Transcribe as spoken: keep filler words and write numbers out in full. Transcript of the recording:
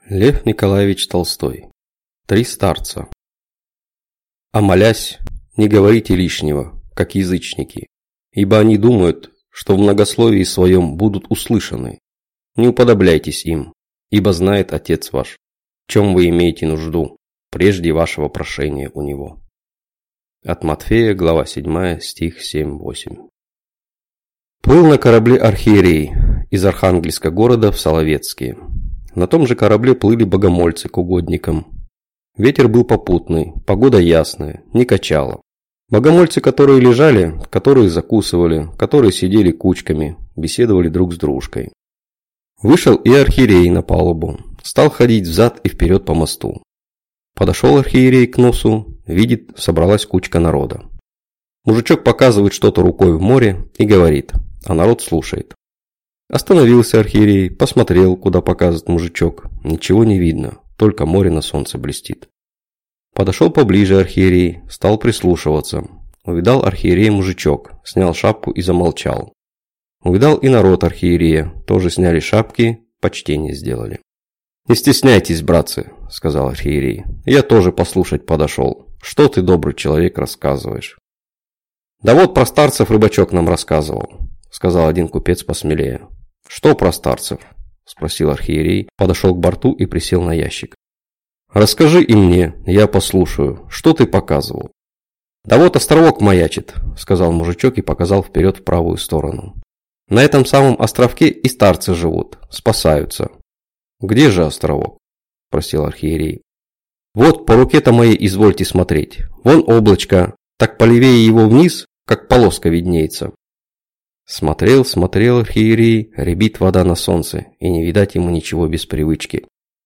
Лев Николаевич Толстой. Три старца. А молясь, не говорите лишнего, как язычники, ибо они думают, что в многословии своем будут услышаны. Не уподобляйтесь им, ибо знает Отец ваш, в чем вы имеете нужду, прежде вашего прошения у Него. От Матфея, глава седьмая, стих семь-восемь. Плыл на корабле архиерей из Архангельска города в Соловецкие. На том же корабле плыли богомольцы к угодникам. Ветер был попутный, погода ясная, не качало. Богомольцы, которые лежали, которые закусывали, которые сидели кучками, беседовали друг с дружкой. Вышел и архиерей на палубу, стал ходить взад и вперед по мосту. Подошел архиерей к носу, видит, собралась кучка народа. Мужичок показывает что-то рукой в море и говорит, а народ слушает. Остановился архиерей, посмотрел, куда показывает мужичок. Ничего не видно, только море на солнце блестит. Подошел поближе архиерей, стал прислушиваться. Увидал архиерей мужичок, снял шапку и замолчал. Увидал и народ архиерея, тоже сняли шапки, почтение сделали. «Не стесняйтесь, братцы», — сказал архиерей. «Я тоже послушать подошел. Что ты, добрый человек, рассказываешь?» «Да вот про старцев рыбачок нам рассказывал», — сказал один купец посмелее. «Что про старцев?» – спросил архиерей, подошел к борту и присел на ящик. «Расскажи и мне, я послушаю. Что ты показывал?» «Да вот островок маячит», – сказал мужичок и показал вперед в правую сторону. «На этом самом островке и старцы живут, спасаются». «Где же островок?» – спросил архиерей. «Вот по руке-то моей извольте смотреть. Вон облачко, так полевее его вниз, как полоска виднеется». Смотрел, смотрел архиерей, рябит вода на солнце, и не видать ему ничего без привычки.